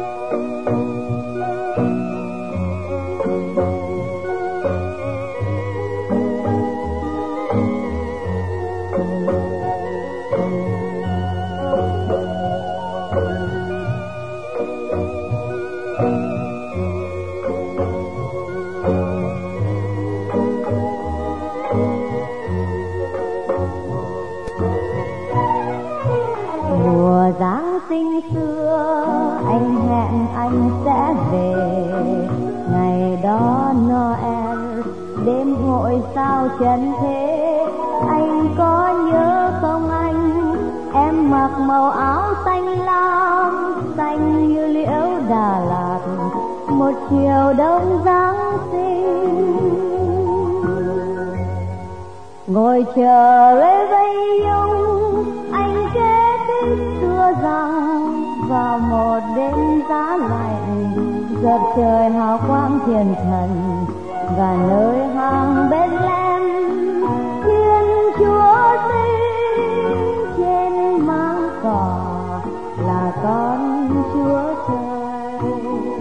Giáng sinh xưa anh hẹn anh sẽ về, ngày đó Noel đêm hội sao trần thế. Anh có nhớ không anh, em mặc màu áo xanh lam, xanh như liễu Đà Lạt, một chiều đông Giáng sinh. Ngồi chờ lễ vây nhung, anh kể tích xưa rằng vào một đêm giá lạnh, dợp trời hào quang thiên thần và nơi hang Bethlehem, Thiên Chúa sinh trên máng cỏ là con Chúa Trời.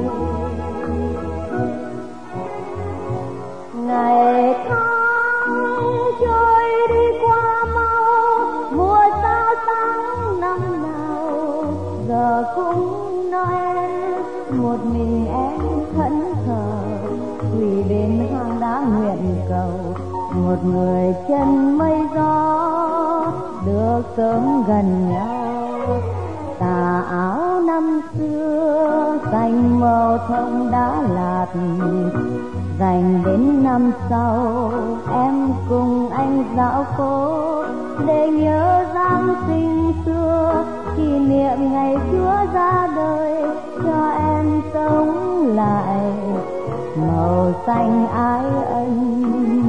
Ngày tháng trôi đi qua mau, mùa sao sáng năm nào, giờ cũng Noel một mình em thẫn thờ quỳ bên hang đá nguyện cầu. Một người chân mây gió được sớm gần nhau, tà áo năm xưa xanh màu thông Đà Lạt, dành đến năm sau em cùng anh dạo phố để nhớ Giáng sinh xưa, kỷ niệm ngày Chúa ra đời cho em sống lại màu xanh ái ân.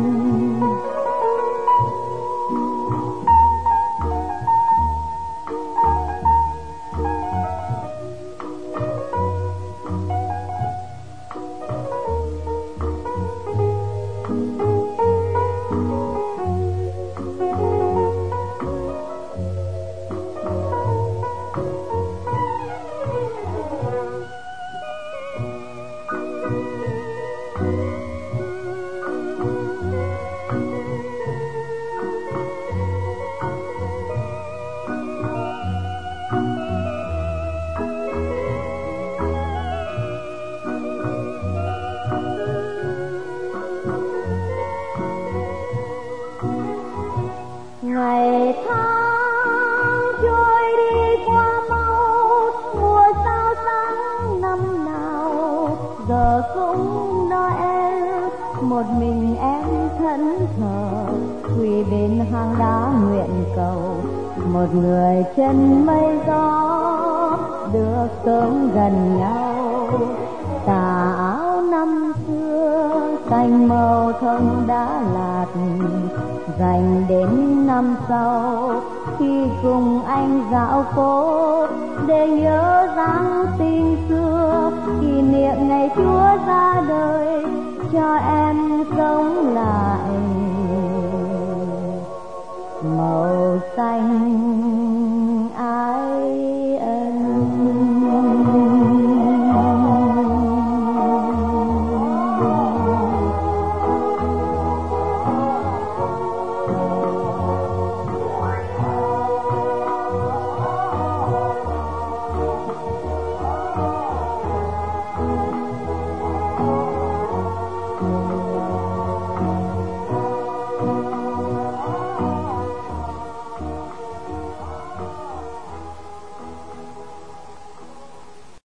Ngày tháng trôi đi qua mau, mùa sao sáng năm nào, giờ cũng Noel một mình em thẫn thờ quỳ bên hang đá nguyện cầu. Một người chân mây gió được sớm gần nhau, tà áo năm xưa xanh màu thông Đà Lạt, dành đến năm sau khi cùng anh dạo phố để nhớ Giáng sinh xưa, kỷ niệm ngày Chúa ra đời cho em sống lại màu xanh ái ân.